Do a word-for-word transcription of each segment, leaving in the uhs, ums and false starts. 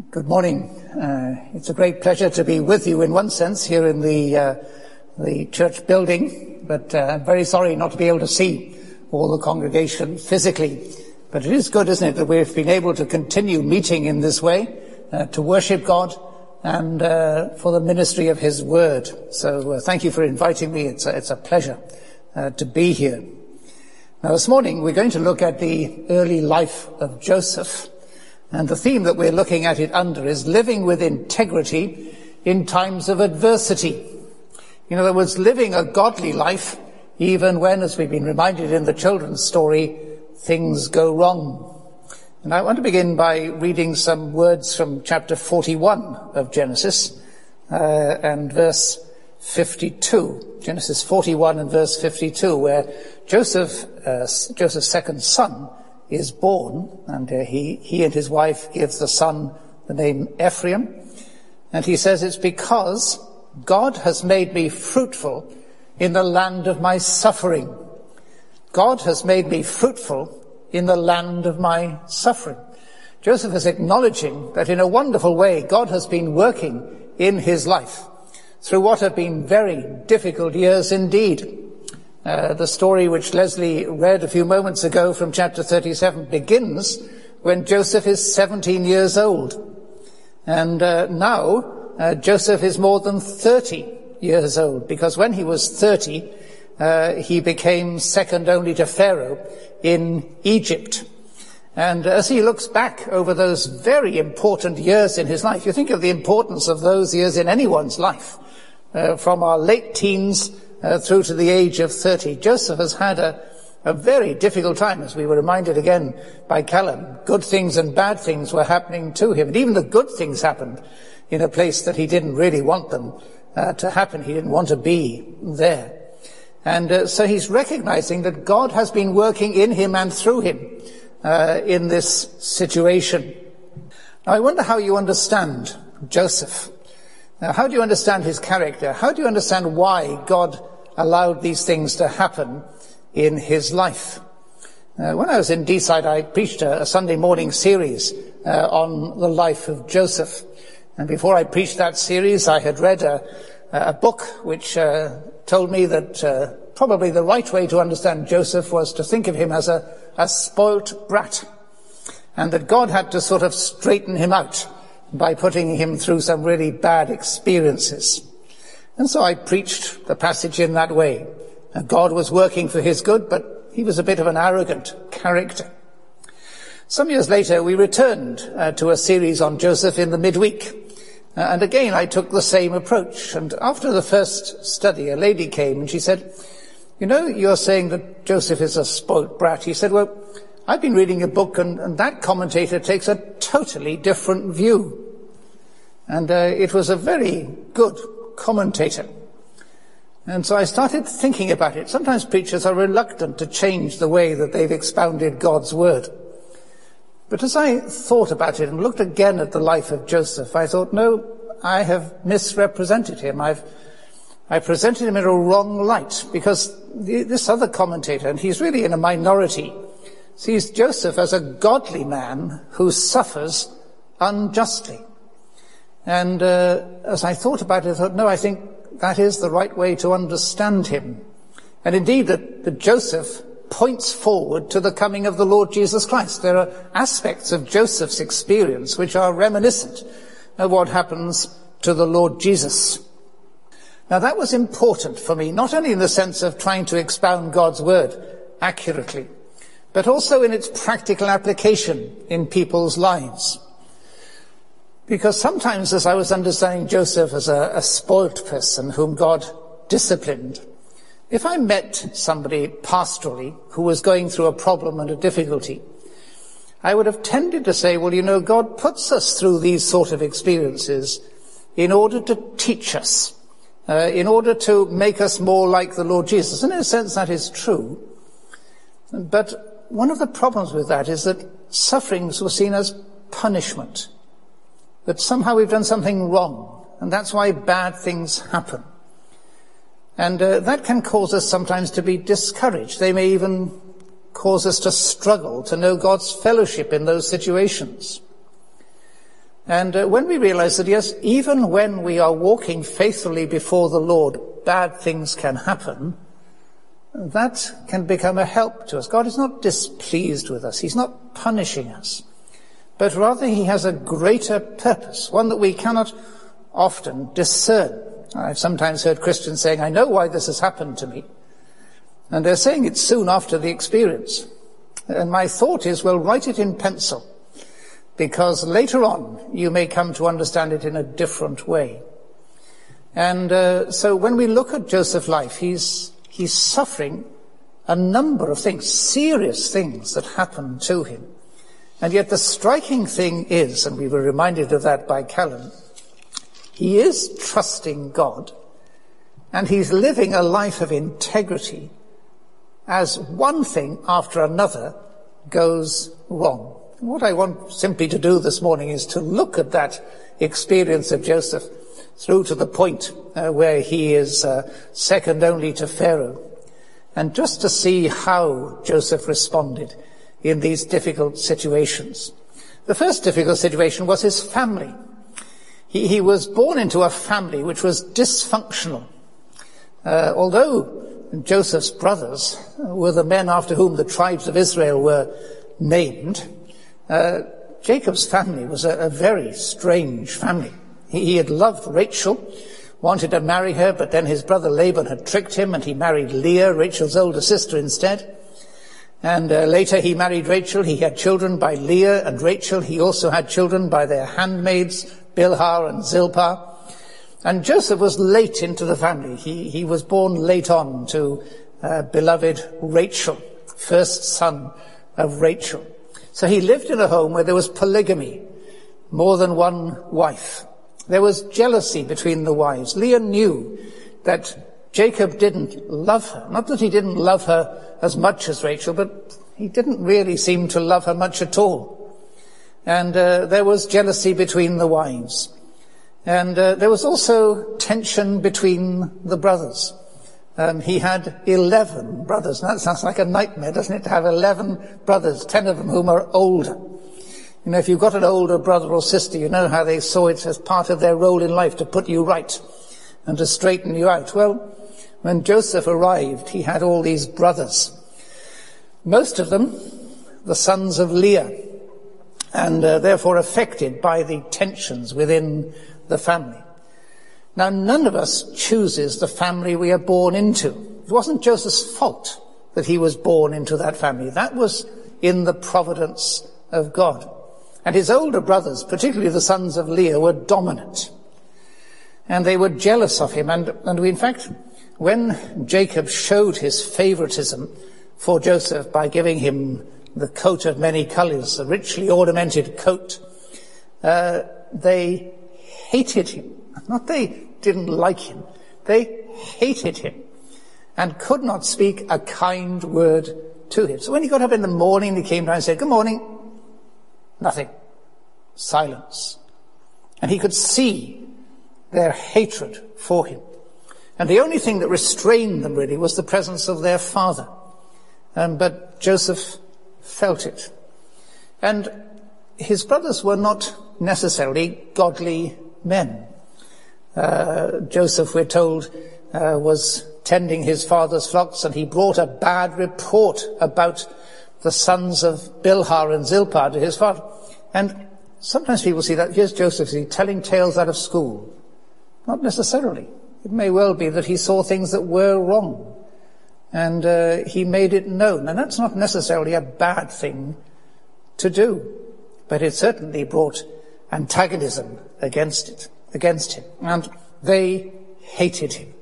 Good morning. Uh, it's a great pleasure to be with you in one sense here in the uh, the church building, but uh, I'm very sorry not to be able to see all the congregation physically. But it is good, isn't it, that we've been able to continue meeting in this way, uh, to worship God and uh, for the ministry of His Word. So uh, thank you for inviting me. It's a, it's a pleasure uh, to be here. Now this morning we're going to look at the early life of Joseph. And the theme that we're looking at it under is living with integrity in times of adversity. In other words, living a godly life even when, as we've been reminded in the children's story, things go wrong. And I want to begin by reading some words from chapter forty-one of Genesis uh, and verse fifty-two. Genesis forty-one and verse fifty-two, where Joseph, uh, Joseph's second son, is born, and uh, he, he and his wife give the son the name Ephraim. And he says, it's because God has made me fruitful in the land of my suffering. God has made me fruitful in the land of my suffering. Joseph is acknowledging that in a wonderful way, God has been working in his life through what have been very difficult years indeed. Uh, the story which Leslie read a few moments ago from chapter thirty-seven begins when Joseph is seventeen years old. And uh, now uh, Joseph is more than thirty years old, because when he was thirty, uh, he became second only to Pharaoh in Egypt. And as he looks back over those very important years in his life, you think of the importance of those years in anyone's life, uh, from our late teens Uh, through to the age of thirty. Joseph has had a, a very difficult time, as we were reminded again by Callum. Good things and bad things were happening to him, and even the good things happened in a place that he didn't really want them uh, to happen. He didn't want to be there. And uh, so he's recognizing that God has been working in him and through him uh, in this situation. Now, I wonder how you understand Joseph. Now, how do you understand his character? How do you understand why God allowed these things to happen in his life? Uh, when I was in Deeside, I preached a, a Sunday morning series uh, on the life of Joseph. And before I preached that series, I had read a, a book which uh, told me that uh, probably the right way to understand Joseph was to think of him as a, a spoilt brat, and that God had to sort of straighten him out by putting him through some really bad experiences. And so I preached the passage in that way. God was working for his good, but he was a bit of an arrogant character. Some years later, we returned uh, to a series on Joseph in the midweek. Uh, and again, I took the same approach. And after the first study, a lady came and she said, you know, you're saying that Joseph is a spoilt brat. He said, well, I've been reading a book, and, and that commentator takes a totally different view. And uh, it was a very good commentator. And so I started thinking about it. Sometimes preachers are reluctant to change the way that they've expounded God's word. But as I thought about it and looked again at the life of Joseph, I thought, no, I have misrepresented him. I've I presented him in a wrong light, because this other commentator, and he's really in a minority, sees Joseph as a godly man who suffers unjustly. And uh, as I thought about it, I thought, no, I think that is the right way to understand him. And indeed, that, that Joseph points forward to the coming of the Lord Jesus Christ. There are aspects of Joseph's experience which are reminiscent of what happens to the Lord Jesus. Now, that was important for me, not only in the sense of trying to expound God's word accurately, but also in its practical application in people's lives. Because sometimes, as I was understanding Joseph as a, a spoilt person whom God disciplined, if I met somebody pastorally who was going through a problem and a difficulty, I would have tended to say, well, you know, God puts us through these sort of experiences in order to teach us, uh, in order to make us more like the Lord Jesus. And in a sense, that is true. But one of the problems with that is that sufferings were seen as punishment, that somehow we've done something wrong, and that's why bad things happen. And uh, that can cause us sometimes to be discouraged. They may even cause us to struggle to know God's fellowship in those situations. And uh, when we realize that, yes, even when we are walking faithfully before the Lord, bad things can happen, that can become a help to us. God is not displeased with us. He's not punishing us. But rather he has a greater purpose, one that we cannot often discern. I've sometimes heard Christians saying, I know why this has happened to me. And they're saying it soon after the experience. And my thought is, well, write it in pencil, because later on you may come to understand it in a different way. And uh, so when we look at Joseph's life, he's he's suffering a number of things, serious things that happen to him. And yet the striking thing is, and we were reminded of that by Callan, he is trusting God, and he's living a life of integrity as one thing after another goes wrong. What I want simply to do this morning is to look at that experience of Joseph through to the point uh, where he is uh, second only to Pharaoh, and just to see how Joseph responded in these difficult situations. The first difficult situation was his family. He, he was born into a family which was dysfunctional. Uh, although Joseph's brothers were the men after whom the tribes of Israel were named, uh, Jacob's family was a, a very strange family. He, he had loved Rachel, wanted to marry her, but then his brother Laban had tricked him and he married Leah, Rachel's older sister, instead. And uh, later he married Rachel. He had children by Leah and Rachel. He also had children by their handmaids, Bilhah and Zilpah. And Joseph was late into the family. He, he was born late on to uh, beloved Rachel, first son of Rachel. So he lived in a home where there was polygamy, more than one wife. There was jealousy between the wives. Leah knew that Jacob didn't love her. Not that he didn't love her as much as Rachel, but he didn't really seem to love her much at all. And uh, there was jealousy between the wives. And uh, there was also tension between the brothers. Um, he had eleven brothers. Now, that sounds like a nightmare, doesn't it, to have eleven brothers, ten of them whom are older. You know, if you've got an older brother or sister, you know how they saw it as part of their role in life to put you right and to straighten you out. Well, when Joseph arrived, he had all these brothers. Most of them, the sons of Leah, and uh, therefore affected by the tensions within the family. Now, none of us chooses the family we are born into. It wasn't Joseph's fault that he was born into that family. That was in the providence of God. And his older brothers, particularly the sons of Leah, were dominant. And they were jealous of him. And, and we, in fact, when Jacob showed his favoritism for Joseph by giving him the coat of many colors, a richly ornamented coat, uh, they hated him. Not they didn't like him. They hated him and could not speak a kind word to him. So when he got up in the morning, he came down and said, "Good morning." Nothing. Silence. And he could see their hatred for him. And the only thing that restrained them really was the presence of their father. Um, but Joseph felt it. And his brothers were not necessarily godly men. Uh, Joseph, we're told, uh, was tending his father's flocks, and he brought a bad report about the sons of Bilhah and Zilpah to his father. And sometimes people see that. Here's Joseph, is he telling tales out of school? Not necessarily. It may well be that he saw things that were wrong, and uh, he made it known. And that's not necessarily a bad thing to do, but it certainly brought antagonism against it, against him. And they hated him.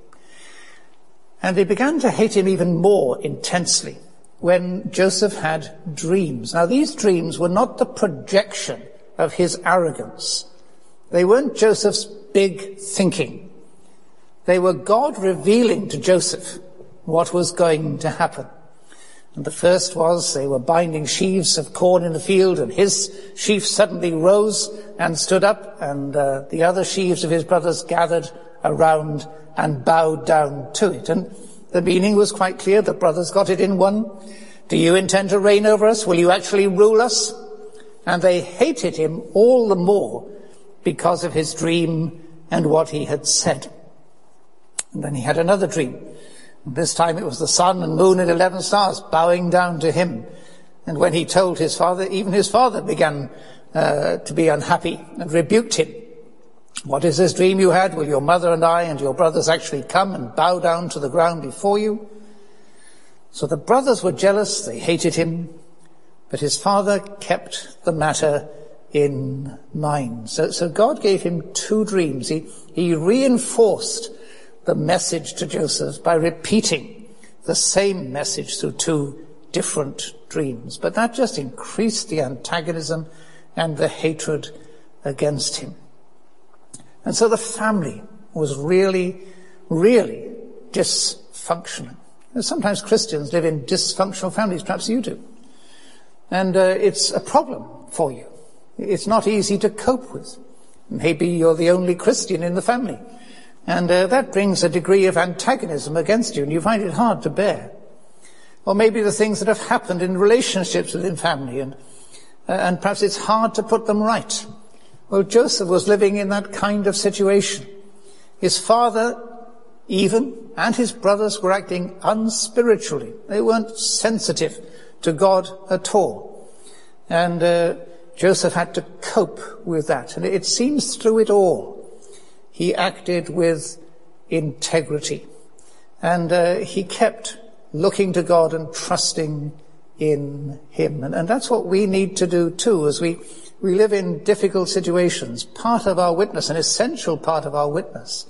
And they began to hate him even more intensely when Joseph had dreams. Now, these dreams were not the projection of his arrogance. They weren't Joseph's big thinking. They were God revealing to Joseph what was going to happen. And the first was they were binding sheaves of corn in the field, and his sheaf suddenly rose and stood up, and uh, the other sheaves of his brothers gathered around and bowed down to it. And the meaning was quite clear. The brothers got it in one. Do you intend to reign over us? Will you actually rule us? And they hated him all the more because of his dream and what he had said. And then he had another dream. This time it was the sun and moon and eleven stars bowing down to him. And when he told his father, even his father began uh, to be unhappy and rebuked him. What is this dream you had? Will your mother and I and your brothers actually come and bow down to the ground before you? So the brothers were jealous, they hated him, but his father kept the matter in mind. So, so God gave him two dreams. He, he reinforced the message to Joseph by repeating the same message through two different dreams. But that just increased the antagonism and the hatred against him. And so the family was really, really dysfunctional. And sometimes Christians live in dysfunctional families, perhaps you do. And uh, it's a problem for you. It's not easy to cope with. Maybe you're the only Christian in the family. And uh, that brings a degree of antagonism against you, and you find it hard to bear. Or maybe the things that have happened in relationships within family, and, uh, and perhaps it's hard to put them right. Well, Joseph was living in that kind of situation. His father, even, and his brothers were acting unspiritually. They weren't sensitive to God at all. And uh, Joseph had to cope with that. And it seems through it all, he acted with integrity. And uh, he kept looking to God and trusting in him. And, and that's what we need to do too, as we, we live in difficult situations. Part of our witness, an essential part of our witness,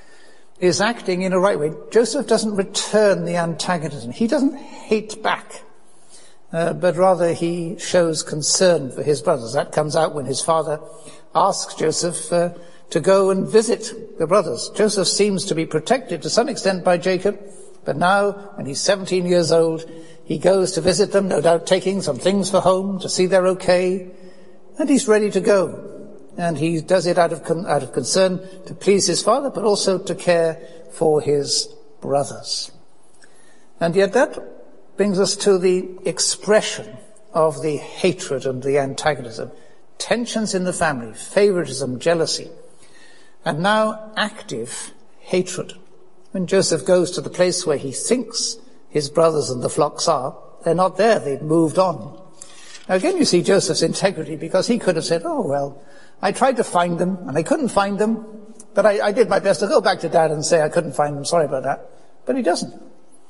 is acting in a right way. Joseph doesn't return the antagonism. He doesn't hate back, uh, but rather he shows concern for his brothers. That comes out when his father asks Joseph uh, to go and visit the brothers. Joseph seems to be protected to some extent by Jacob, but now, when he's seventeen years old, he goes to visit them, no doubt taking some things for home to see they're okay, and he's ready to go. And he does it out of con- out of concern to please his father, but also to care for his brothers. And yet that brings us to the expression of the hatred and the antagonism. Tensions in the family, favoritism, jealousy, and now active hatred. When Joseph goes to the place where he thinks his brothers and the flocks are, they're not there, they've moved on. Now again you see Joseph's integrity, because he could have said, oh well, I tried to find them, and I couldn't find them, but I, I did my best to go back to Dad and say I couldn't find them, sorry about that. But he doesn't.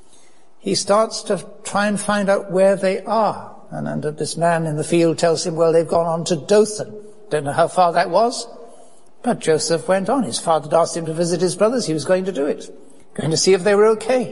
He starts to try and find out where they are. And, and this man in the field tells him, well, they've gone on to Dothan. Don't know how far that was, but Joseph went on. His father had asked him to visit his brothers. He was going to do it, going to see if they were okay.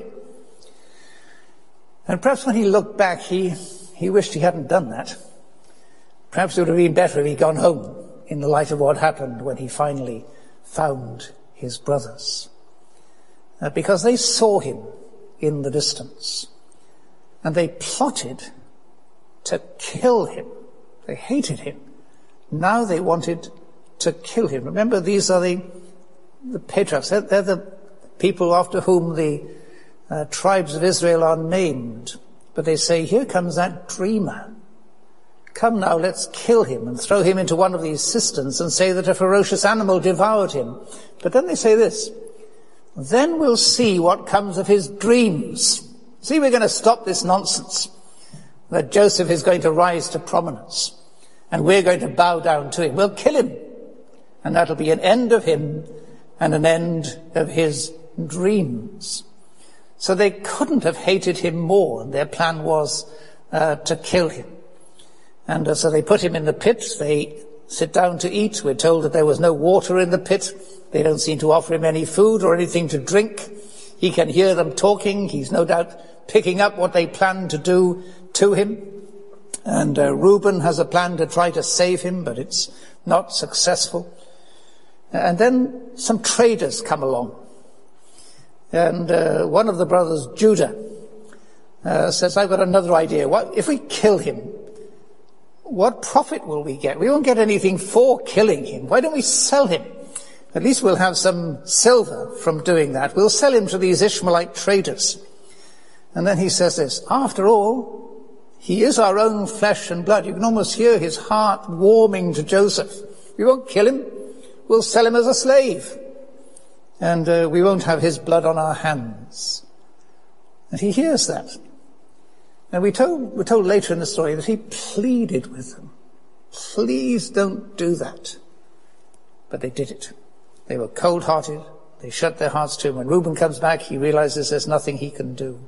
And perhaps when he looked back, he, he wished he hadn't done that. Perhaps it would have been better if he'd gone home, in the light of what happened when he finally found his brothers. Uh, because they saw him in the distance, and they plotted to kill him. They hated him. Now they wanted to kill him. Remember, these are the, the patriarchs. They're, they're the people after whom the uh, tribes of Israel are named. But they say, here comes that dreamer. Come now, let's kill him and throw him into one of these cisterns and say that a ferocious animal devoured him. But then they say this, then we'll see what comes of his dreams. See, we're going to stop this nonsense that Joseph is going to rise to prominence and we're going to bow down to him. We'll kill him, and that'll be an end of him and an end of his dreams. So they couldn't have hated him more, and their plan was uh, to kill him. And uh, so they put him in the pit. They sit down to eat. We're told that there was no water in the pit. They don't seem to offer him any food or anything to drink. He can hear them talking. He's no doubt picking up what they plan to do to him. And uh, Reuben has a plan to try to save him, but it's not successful. And then some traders come along. And uh, one of the brothers, Judah, uh, says, I've got another idea. What if we kill him? What profit will we get? We won't get anything for killing him. Why don't we sell him? At least we'll have some silver from doing that. We'll sell him to these Ishmaelite traders. And then he says this, after all, he is our own flesh and blood. You can almost hear his heart warming to Joseph. We won't kill him. we'll sell him as a slave, and uh, we won't have his blood on our hands. And he hears that. And we told, we're told later in the story that he pleaded with them. Please don't do that. But they did it. They were cold-hearted. They shut their hearts to him. When Reuben comes back, he realizes there's nothing he can do.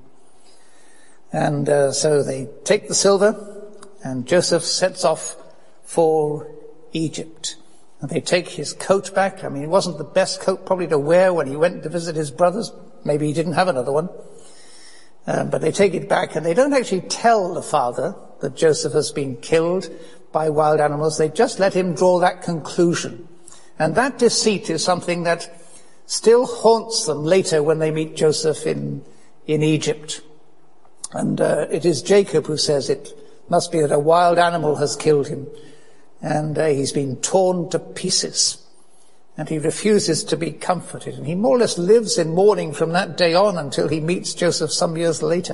And uh, so they take the silver, and Joseph sets off for Egypt. And they take his coat back. I mean, it wasn't the best coat probably to wear when he went to visit his brothers. Maybe he didn't have another one. Um, but they take it back, and they don't actually tell the father that Joseph has been killed by wild animals. They just let him draw that conclusion. And that deceit is something that still haunts them later when they meet Joseph in, in Egypt. And uh, it is Jacob who says it must be that a wild animal has killed him, and uh, he's been torn to pieces. And he refuses to be comforted. And he more or less lives in mourning from that day on until he meets Joseph some years later.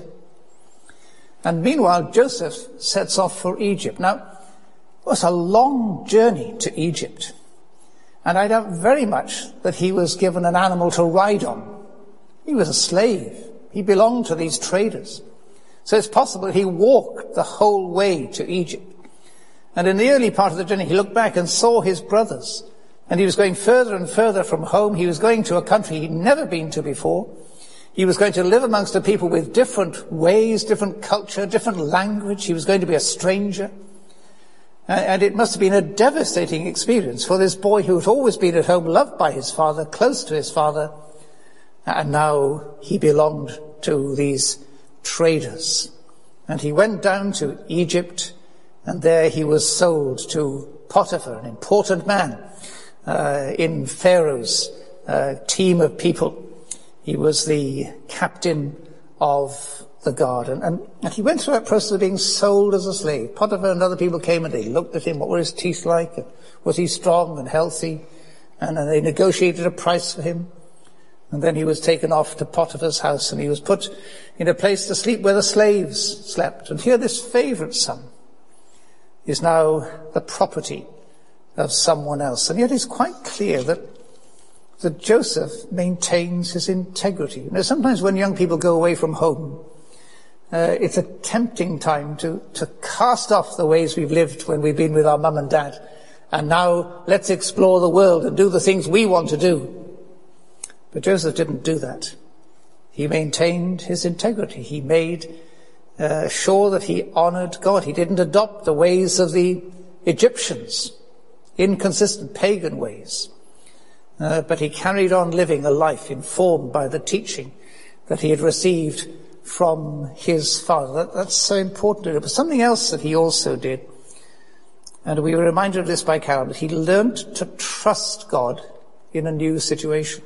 And meanwhile, Joseph sets off for Egypt. Now, it was a long journey to Egypt. And I doubt very much that he was given an animal to ride on. He was a slave. He belonged to these traders. So it's possible he walked the whole way to Egypt. And in the early part of the journey, he looked back and saw his brothers. And he was going further and further from home. He was going to a country he'd never been to before. He was going to live amongst a people with different ways, different culture, different language. He was going to be a stranger. And it must have been a devastating experience for this boy who had always been at home, loved by his father, close to his father. And now he belonged to these traders. And he went down to Egypt, and there he was sold to Potiphar, an important man uh, in Pharaoh's uh, team of people. He was the captain of the guard. And, and, and he went through that process of being sold as a slave. Potiphar and other people came and they looked at him. What were his teeth like? Was he strong and healthy? And, and they negotiated a price for him. And then he was taken off to Potiphar's house, and he was put in a place to sleep where the slaves slept. And here this favorite son is now the property of someone else. And yet it's quite clear that, that Joseph maintains his integrity. You know, sometimes when young people go away from home, uh, it's a tempting time to, to cast off the ways we've lived when we've been with our mum and dad. And now let's explore the world and do the things we want to do. But Joseph didn't do that. He maintained his integrity. He made uh, sure that he honored God. He didn't adopt the ways of the Egyptians, inconsistent pagan ways. Uh, but he carried on living a life informed by the teaching that he had received from his father. That, that's so important. But something else that he also did, and we were reminded of this by Carol, that he learned to trust God in a new situation.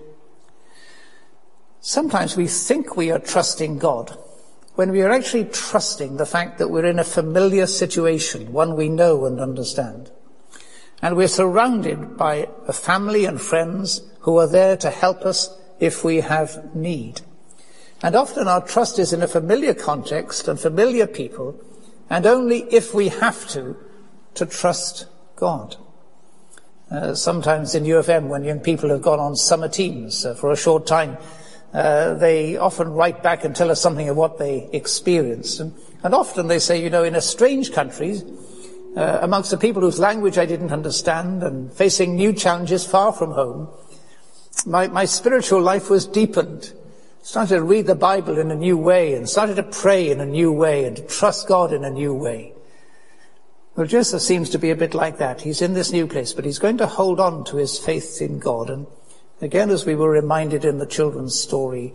Sometimes we think we are trusting God when we are actually trusting the fact that we're in a familiar situation, one we know and understand. And we're surrounded by a family and friends who are there to help us if we have need. And often our trust is in a familiar context and familiar people, and only if we have to, to trust God. Uh, sometimes in U F M, when young people have gone on summer teams uh, for a short time, Uh, they often write back and tell us something of what they experienced. And, and often they say, you know, in a strange country, uh, amongst the people whose language I didn't understand and facing new challenges far from home, my, my spiritual life was deepened. Started to read the Bible in a new way and started to pray in a new way and to trust God in a new way. Well, Joseph seems to be a bit like that. He's in this new place, but he's going to hold on to his faith in God. And again, as we were reminded in the children's story,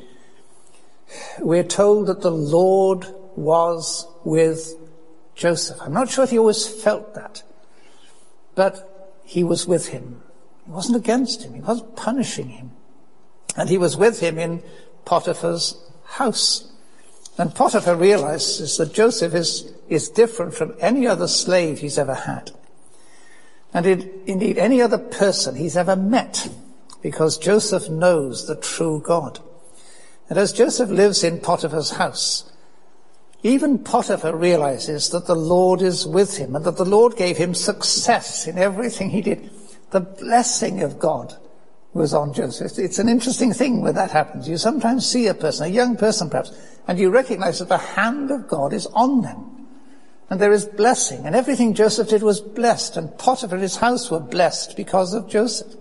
we're told that the Lord was with Joseph. I'm not sure if he always felt that, but he was with him. He wasn't against him. He wasn't punishing him. And he was with him in Potiphar's house. And Potiphar realizes that Joseph is, is different from any other slave he's ever had. And it, indeed any other person he's ever met, because Joseph knows the true God. And as Joseph lives in Potiphar's house, even Potiphar realizes that the Lord is with him and that the Lord gave him success in everything he did. The blessing of God was on Joseph. It's an interesting thing when that happens. You sometimes see a person, a young person perhaps, and you recognize that the hand of God is on them. And there is blessing. And everything Joseph did was blessed. And Potiphar and his house were blessed because of Joseph.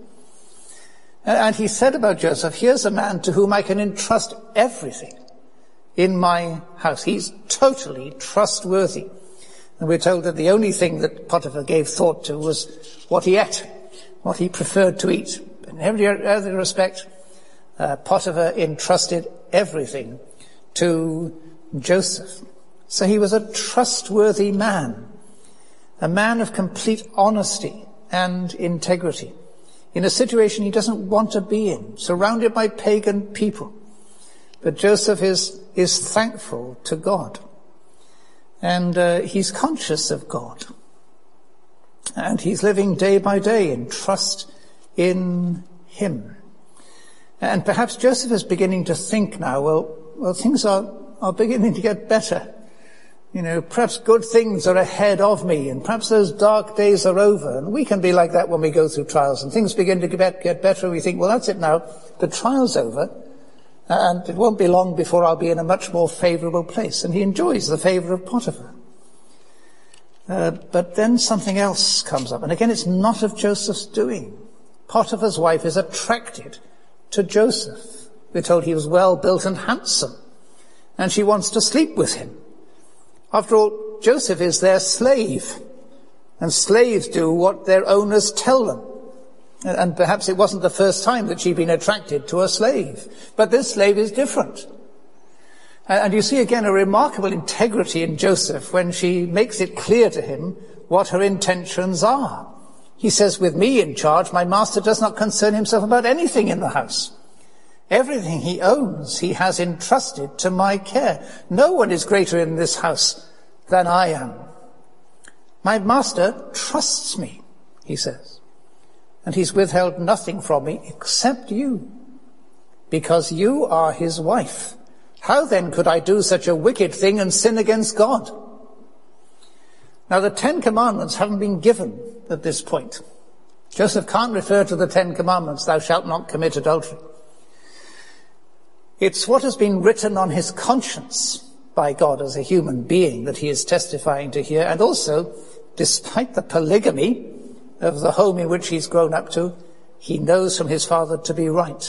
And he said about Joseph, here's a man to whom I can entrust everything in my house. He's totally trustworthy. And we're told that the only thing that Potiphar gave thought to was what he ate, what he preferred to eat. In every other respect, uh, Potiphar entrusted everything to Joseph. So he was a trustworthy man, a man of complete honesty and integrity, in a situation he doesn't want to be in, surrounded by pagan people. But Joseph is, is thankful to God. And uh, he's conscious of God. And he's living day by day in trust in him. And perhaps Joseph is beginning to think now, well, well, things are, are beginning to get better. You know, perhaps good things are ahead of me, and perhaps those dark days are over. And we can be like that when we go through trials, and things begin to get, get better. We think, well, that's it now. The trial's over, and it won't be long before I'll be in a much more favorable place. And he enjoys the favor of Potiphar. Uh, but then something else comes up. And again, it's not of Joseph's doing. Potiphar's wife is attracted to Joseph. We're told he was well built and handsome, and she wants to sleep with him. After all, Joseph is their slave, and slaves do what their owners tell them. And perhaps it wasn't the first time that she'd been attracted to a slave, but this slave is different. And you see again a remarkable integrity in Joseph when she makes it clear to him what her intentions are. He says, with me in charge, my master does not concern himself about anything in the house. Everything he owns, he has entrusted to my care. No one is greater in this house than I am. My master trusts me, he says, and he's withheld nothing from me except you, because you are his wife. How then could I do such a wicked thing and sin against God? Now, the Ten Commandments haven't been given at this point. Joseph can't refer to the Ten Commandments, thou shalt not commit adultery. It's what has been written on his conscience by God as a human being that he is testifying to here. And also, despite the polygamy of the home in which he's grown up to, he knows from his father to be right.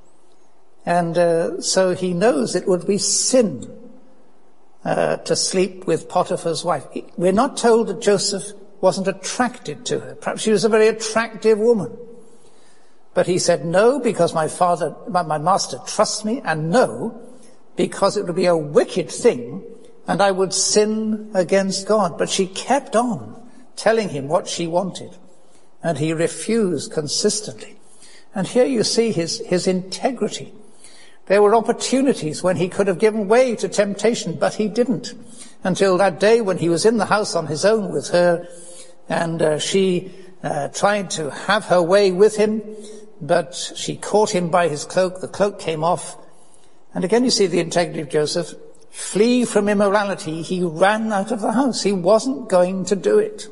And uh, so he knows it would be sin uh, to sleep with Potiphar's wife. We're not told that Joseph wasn't attracted to her. Perhaps she was a very attractive woman. But he said, no, because my father, my, my master trusts me, and no, because it would be a wicked thing, and I would sin against God. But she kept on telling him what she wanted, and he refused consistently. And here you see his, his integrity. There were opportunities when he could have given way to temptation, but he didn't, until that day when he was in the house on his own with her, and uh, she uh, tried to have her way with him, but she caught him by his cloak. The cloak came off. And again you see the integrity of Joseph. Flee from immorality. He ran out of the house. He wasn't going to do it.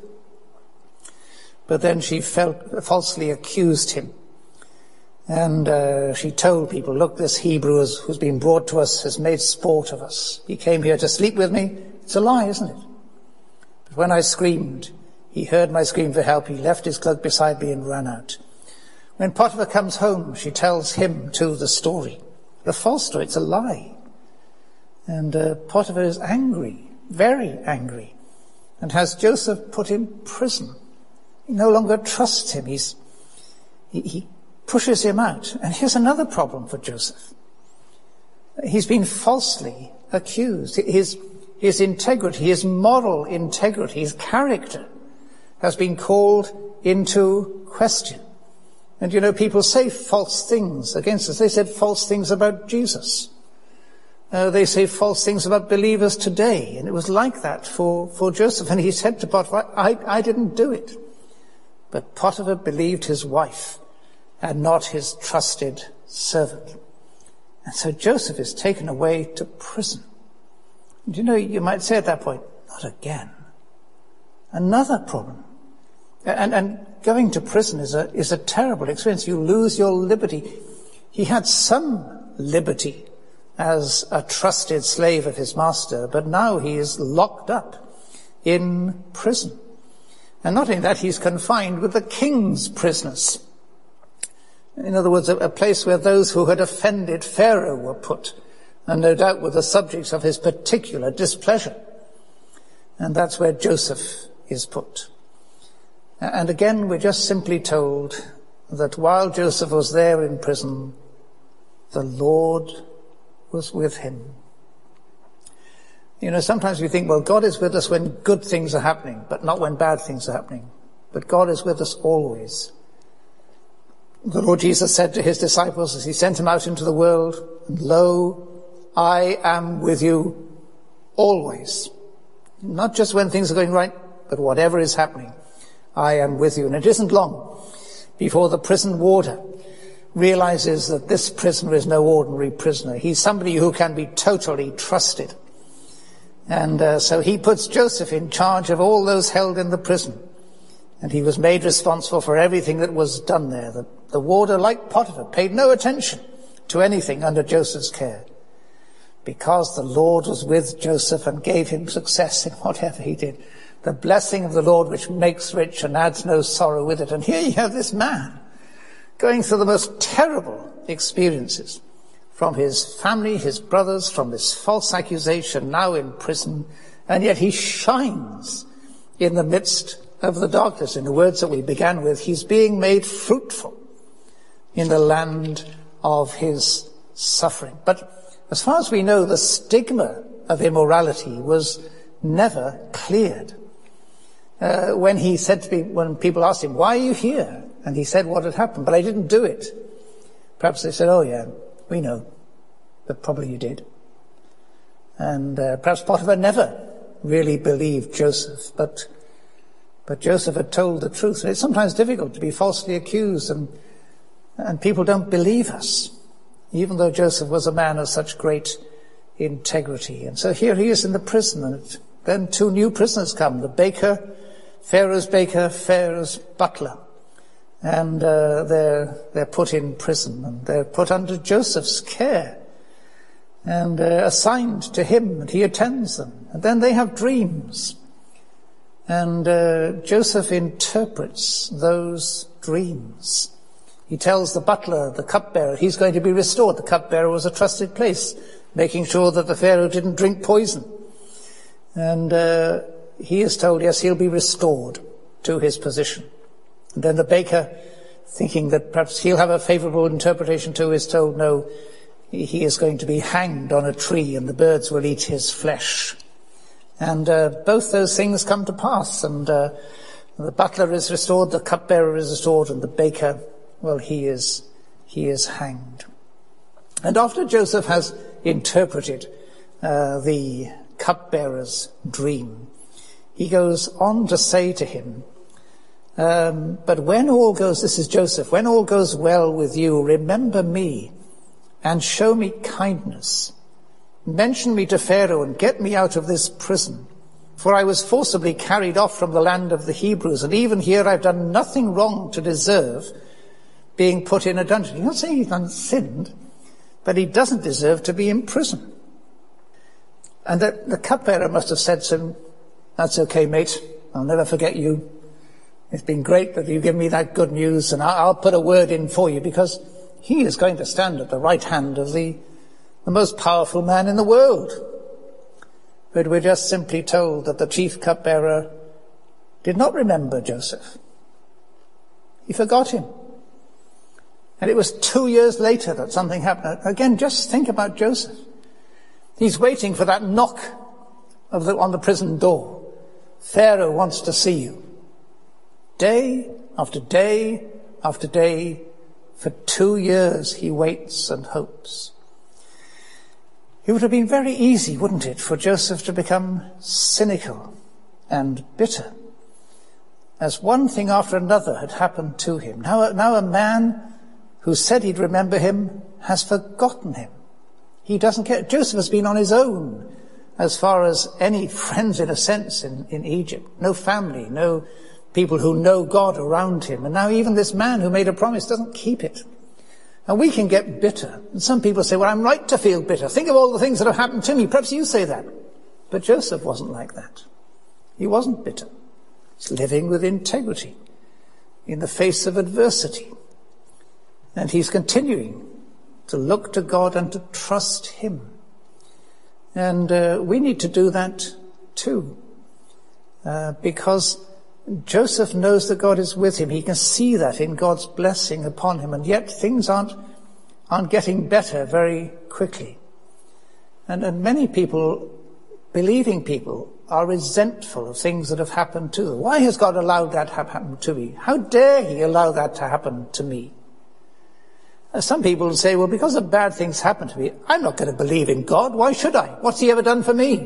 But then she felt, falsely accused him. And uh, she told people, look, this Hebrew has, who's been brought to us has made sport of us. He came here to sleep with me. It's a lie, isn't it? But when I screamed, he heard my scream for help. He left his cloak beside me and ran out. When Potiphar comes home, she tells him too the story. The false story, it's a lie. And uh, Potiphar is angry, very angry, and has Joseph put in prison. He no longer trusts him. He's, he, he pushes him out. And here's another problem for Joseph. He's been falsely accused. His, his integrity, his moral integrity, his character has been called into question. And you know, people say false things against us. They said false things about Jesus. Uh, they say false things about believers today. And it was like that for, for Joseph. And he said to Potiphar, I, I didn't do it. But Potiphar believed his wife and not his trusted servant. And so Joseph is taken away to prison. And you know, you might say at that point, not again. Another problem. And, and going to prison is a, is a terrible experience. You lose your liberty. He had some liberty as a trusted slave of his master, but now he is locked up in prison. And not only that, he's confined with the king's prisoners. In other words, a, a place where those who had offended Pharaoh were put, and no doubt were the subjects of his particular displeasure. And that's where Joseph is put. And again, we're just simply told that while Joseph was there in prison, the Lord was with him. You know, sometimes we think, well, God is with us when good things are happening, but not when bad things are happening. But God is with us always. The Lord Jesus said to his disciples as he sent them out into the world, "Lo, I am with you always." Not just when things are going right, but whatever is happening, I am with you. And it isn't long before the prison warder realizes that this prisoner is no ordinary prisoner. He's somebody who can be totally trusted. And uh, so he puts Joseph in charge of all those held in the prison. And he was made responsible for everything that was done there. The, the warder, like Potiphar, paid no attention to anything under Joseph's care, because the Lord was with Joseph and gave him success in whatever he did. The blessing of the Lord which makes rich and adds no sorrow with it. And here you have this man going through the most terrible experiences, from his family, his brothers, from this false accusation, now in prison, and yet he shines in the midst of the darkness. In the words that we began with, he's being made fruitful in the land of his suffering. But as far as we know, the stigma of immorality was never cleared. Uh, when he said to me, when people asked him, "Why are you here?" And he said what had happened, "But I didn't do it." Perhaps they said, "Oh yeah, we know, but probably you did." And uh, perhaps Potiphar never really believed Joseph, but but Joseph had told the truth. And it's sometimes difficult to be falsely accused, and and people don't believe us, even though Joseph was a man of such great integrity. And so here he is in the prison, and then two new prisoners come, the baker, Pharaoh's baker, Pharaoh's butler. And uh, they're, they're put in prison, and they're put under Joseph's care, and uh, assigned to him, and he attends them. And then they have dreams, and uh, Joseph interprets those dreams. He tells the butler, the cupbearer, he's going to be restored. The cupbearer was a trusted place, making sure that the Pharaoh didn't drink poison. And uh, he is told, yes, he'll be restored to his position. And then the baker, thinking that perhaps he'll have a favorable interpretation too, is told, no, he is going to be hanged on a tree and the birds will eat his flesh. And uh, both those things come to pass. And uh, the butler is restored, the cupbearer is restored, and the baker, well, he is, he is hanged. And after Joseph has interpreted uh, the cupbearer's dream, he goes on to say to him, um, but when all goes, this is Joseph, when all goes well with you, remember me and show me kindness. Mention me to Pharaoh and get me out of this prison. For I was forcibly carried off from the land of the Hebrews, and even here I've done nothing wrong to deserve being put in a dungeon. He's not saying he's unsinned, but he doesn't deserve to be in prison. And the, the cupbearer must have said to him, that's okay, mate. I'll never forget you. It's been great that you give me that good news, and I'll, I'll put a word in for you, because he is going to stand at the right hand of the, the most powerful man in the world. But we're just simply told that the chief cupbearer did not remember Joseph. He forgot him. And it was two years later that something happened. Again, just think about Joseph. He's waiting for that knock of the, on the prison door. Pharaoh wants to see you. Day after day after day, for two years he waits and hopes. It would have been very easy, wouldn't it, for Joseph to become cynical and bitter, as one thing after another had happened to him. Now, now a man who said he'd remember him has forgotten him. He doesn't care. Joseph has been on his own as far as any friends, in a sense, in, in Egypt. No family, no people who know God around him. And now even this man who made a promise doesn't keep it. And we can get bitter. And some people say, well, I'm right to feel bitter. Think of all the things that have happened to me. Perhaps you say that. But Joseph wasn't like that. He wasn't bitter. He's living with integrity in the face of adversity. And he's continuing to look to God and to trust him. And uh, we need to do that too. Uh, because Joseph knows that God is with him. He can see that in God's blessing upon him. And yet things aren't, aren't getting better very quickly. And, and many people, believing people, are resentful of things that have happened to them. Why has God allowed that to happen to me? How dare he allow that to happen to me? Some people will say, well, because of bad things happen to me, I'm not going to believe in God. Why should I? What's he ever done for me?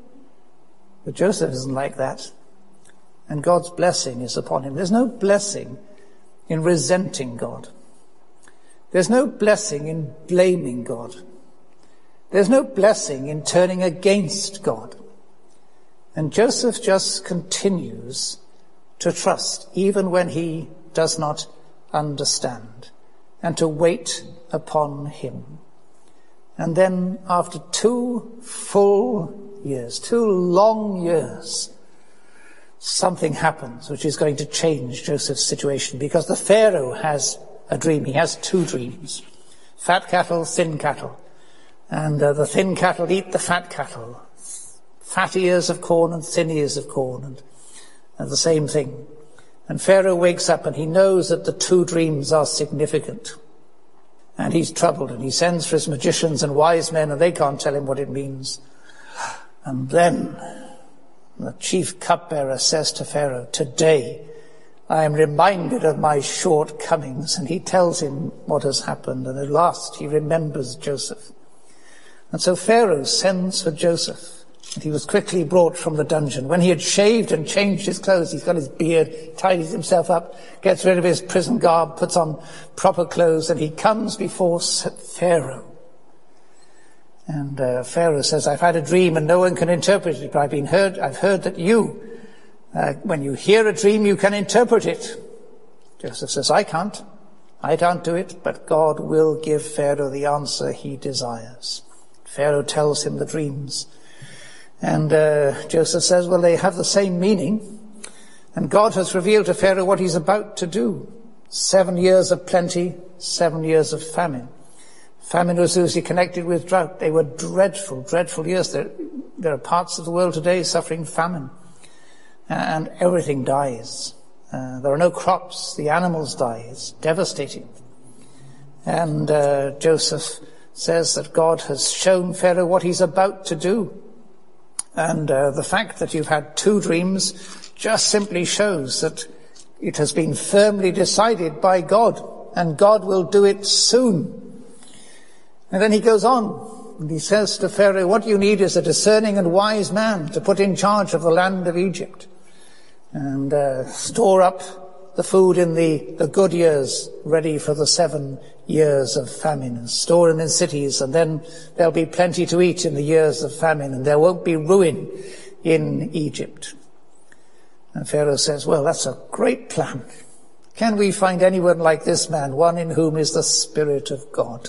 But Joseph isn't like that. And God's blessing is upon him. There's no blessing in resenting God. There's no blessing in blaming God. There's no blessing in turning against God. And Joseph just continues to trust, even when he does not understand, and to wait upon him. And then after two full years, two long years, something happens which is going to change Joseph's situation, because the Pharaoh has a dream. He has two dreams. Fat cattle, thin cattle. And uh, the thin cattle eat the fat cattle. Fat ears of corn and thin ears of corn, and, and the same thing. And Pharaoh wakes up and he knows that the two dreams are significant. And he's troubled, and he sends for his magicians and wise men, and they can't tell him what it means. And then the chief cupbearer says to Pharaoh, today I am reminded of my shortcomings. And he tells him what has happened, and at last he remembers Joseph. And so Pharaoh sends for Joseph. And he was quickly brought from the dungeon. When he had shaved and changed his clothes, he's got his beard, tidies himself up, gets rid of his prison garb, puts on proper clothes, and he comes before Pharaoh. And uh, Pharaoh says, I've had a dream and no one can interpret it, but I've been heard, I've heard that you, uh, when you hear a dream, you can interpret it. Joseph says, I can't. I can't do it, but God will give Pharaoh the answer he desires. Pharaoh tells him the dreams. And uh, Joseph says, well, they have the same meaning. And God has revealed to Pharaoh what he's about to do. Seven years of plenty, seven years of famine. Famine was usually connected with drought. They were dreadful, dreadful years. There, there are parts of the world today suffering famine. And everything dies. Uh, there are no crops. The animals die. It's devastating. And uh, Joseph says that God has shown Pharaoh what he's about to do. And uh, the fact that you've had two dreams just simply shows that it has been firmly decided by God, and God will do it soon. And then he goes on, and he says to Pharaoh, what you need is a discerning and wise man to put in charge of the land of Egypt, and uh, store up the food in the, the good years, ready for the seven years of famine, and store them in cities, and then there'll be plenty to eat in the years of famine, and there won't be ruin in Egypt. And Pharaoh says, well, that's a great plan. Can we find anyone like this man, one in whom is the Spirit of God?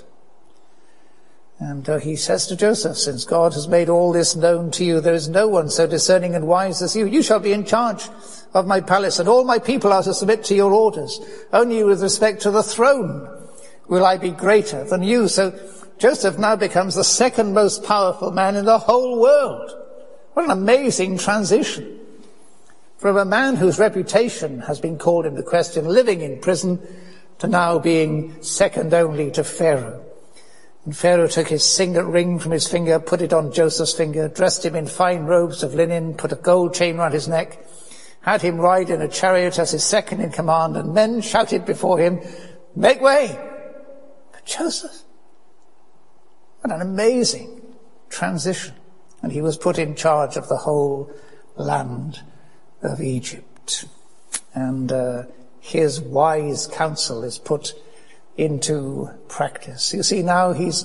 And uh, he says to Joseph, since God has made all this known to you, there is no one so discerning and wise as you. You shall be in charge of my palace, and all my people are to submit to your orders. Only with respect to the throne will I be greater than you. So Joseph now becomes the second most powerful man in the whole world. What an amazing transition. From a man whose reputation has been called into question, living in prison, to now being second only to Pharaoh. And Pharaoh took his signet ring from his finger, put it on Joseph's finger, dressed him in fine robes of linen, put a gold chain round his neck, had him ride in a chariot as his second in command, and men shouted before him, make way! But Joseph, what an amazing transition. And he was put in charge of the whole land of Egypt. And uh, his wise counsel is put into practice. You see, now he's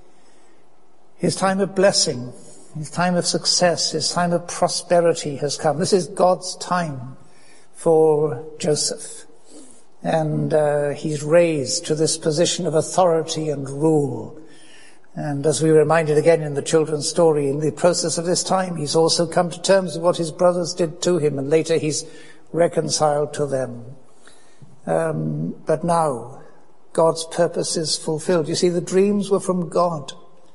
his time of blessing, his time of success, his time of prosperity has come. This is God's time for Joseph. And uh, he's raised to this position of authority and rule. And as we were reminded again in the children's story, in the process of this time, he's also come to terms with what his brothers did to him, and later he's reconciled to them. Um, but now, God's purpose is fulfilled. You see, the dreams were from God.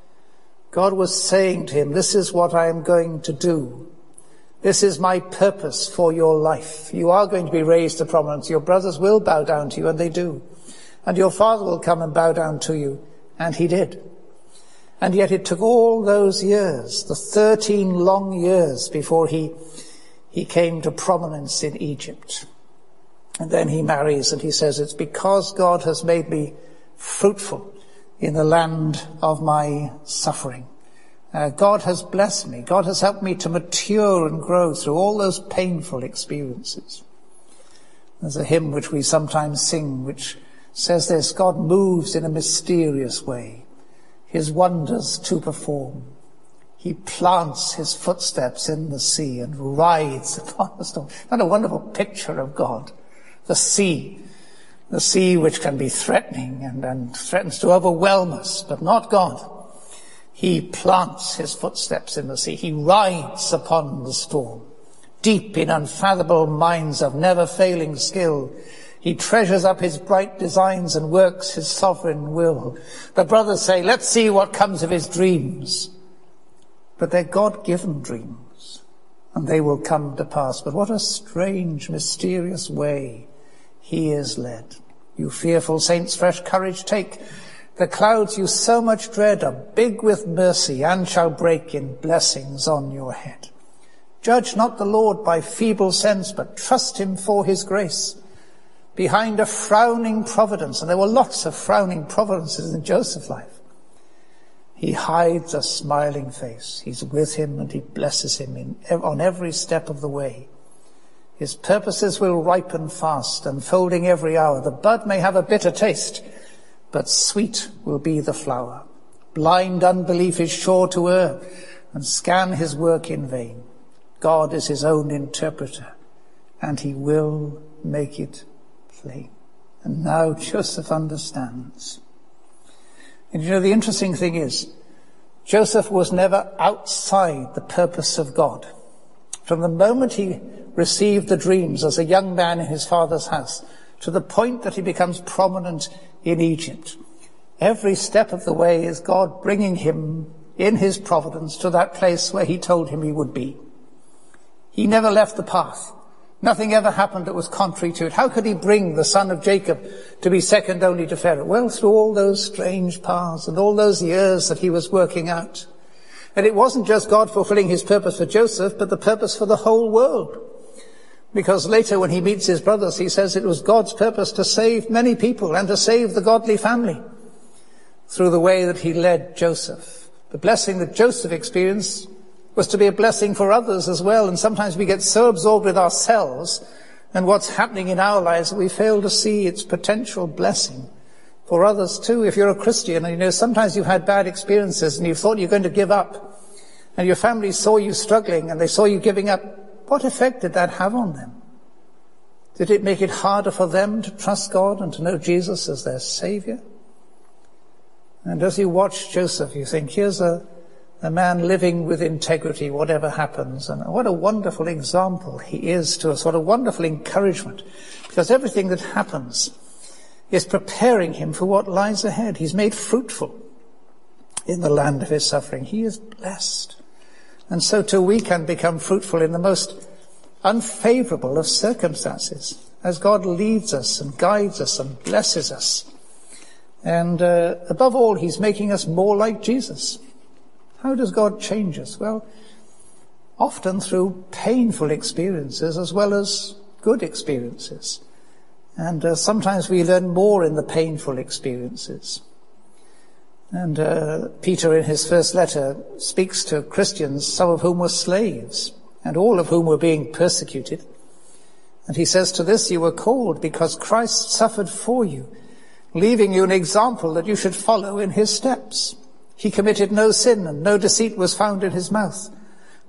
God was saying to him, this is what I am going to do. This is my purpose for your life. You are going to be raised to prominence. Your brothers will bow down to you, and they do. And your father will come and bow down to you, and he did. And yet it took all those years, the thirteen long years, before he, he came to prominence in Egypt. And then he marries, and he says, it's because God has made me fruitful in the land of my suffering. Uh, God has blessed me. God has helped me to mature and grow through all those painful experiences. There's a hymn which we sometimes sing which says this: God moves in a mysterious way, his wonders to perform. He plants his footsteps in the sea and rides upon the storm. What a wonderful picture of God. The sea, the sea which can be threatening and, and threatens to overwhelm us, but not God. He plants his footsteps in the sea. He rides upon the storm. Deep in unfathomable minds of never-failing skill, he treasures up his bright designs and works his sovereign will. The brothers say, let's see what comes of his dreams. But they're God-given dreams, and they will come to pass. But what a strange, mysterious way he is led. You fearful saints, fresh courage take. The clouds you so much dread are big with mercy and shall break in blessings on your head. Judge not the Lord by feeble sense, but trust him for his grace. Behind a frowning providence, and there were lots of frowning providences in Joseph's life, he hides a smiling face. He's with him and he blesses him in, on every step of the way. His purposes will ripen fast, unfolding every hour. The bud may have a bitter taste, but sweet will be the flower. Blind unbelief is sure to err and scan his work in vain. God is his own interpreter, and he will make it plain. And now Joseph understands. And you know, the interesting thing is, Joseph was never outside the purpose of God. From the moment he received the dreams as a young man in his father's house, to the point that he becomes prominent in Egypt, every step of the way is God bringing him in his providence to that place where he told him he would be. He never left the path. Nothing ever happened that was contrary to it. How could he bring the son of Jacob to be second only to Pharaoh? Well, through all those strange paths and all those years that he was working out. And it wasn't just God fulfilling his purpose for Joseph, but the purpose for the whole world. Because later when he meets his brothers, he says it was God's purpose to save many people and to save the godly family through the way that he led Joseph. The blessing that Joseph experienced was to be a blessing for others as well. And sometimes we get so absorbed with ourselves and what's happening in our lives that we fail to see its potential blessing for others too. If you're a Christian and you know sometimes you've had bad experiences and you thought you're going to give up and your family saw you struggling and they saw you giving up, what effect did that have on them? Did it make it harder for them to trust God and to know Jesus as their Savior? And as you watch Joseph, you think, here's a, a man living with integrity, whatever happens. And what a wonderful example he is to us. What a wonderful encouragement. Because everything that happens is preparing him for what lies ahead. He's made fruitful in the land of his suffering. He is blessed. And so too we can become fruitful in the most unfavorable of circumstances as God leads us and guides us and blesses us. And uh, above all, he's making us more like Jesus. How does God change us? Well, often through painful experiences as well as good experiences. And uh, sometimes we learn more in the painful experiences. And uh, Peter in his first letter speaks to Christians, some of whom were slaves, and all of whom were being persecuted. And he says, to this you were called, because Christ suffered for you, leaving you an example that you should follow in his steps. He committed no sin, and no deceit was found in his mouth.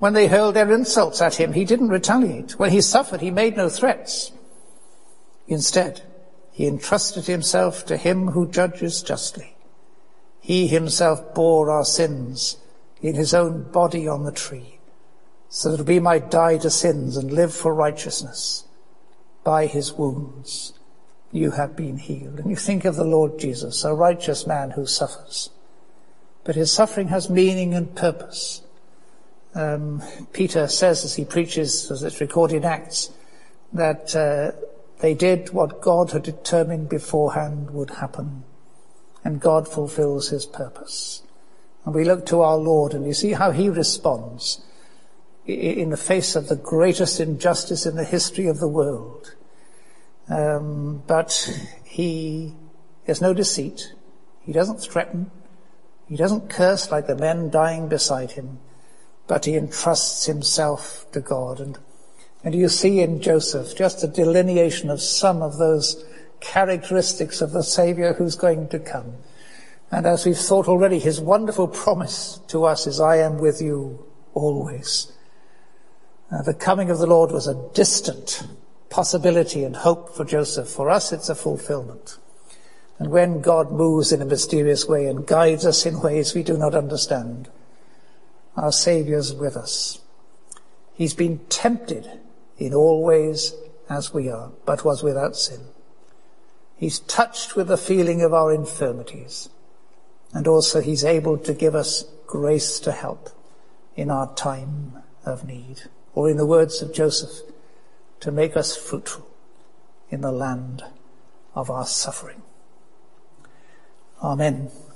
When they hurled their insults at him, he didn't retaliate. When he suffered, he made no threats. Instead, he entrusted himself to him who judges justly. He himself bore our sins in his own body on the tree, so that we might die to sins and live for righteousness. By his wounds you have been healed. And you think of the Lord Jesus, a righteous man who suffers. But his suffering has meaning and purpose. Um, Peter says as he preaches, as it's recorded in Acts, that uh, they did what God had determined beforehand would happen. And God fulfills his purpose. And we look to our Lord and you see how he responds in the face of the greatest injustice in the history of the world. Um, but he has no deceit. He doesn't threaten. He doesn't curse like the men dying beside him. But he entrusts himself to God. And, and you see in Joseph just a delineation of some of those characteristics of the Saviour who's going to come. And as we've thought already, his wonderful promise to us is, I am with you always. Uh, the coming of the Lord was a distant possibility and hope for Joseph. For us, it's a fulfillment. And when God moves in a mysterious way and guides us in ways we do not understand, our Saviour's with us. He's been tempted in all ways as we are, but was without sin. He's touched with the feeling of our infirmities. And also he's able to give us grace to help in our time of need. Or in the words of Joseph, to make us fruitful in the land of our suffering. Amen.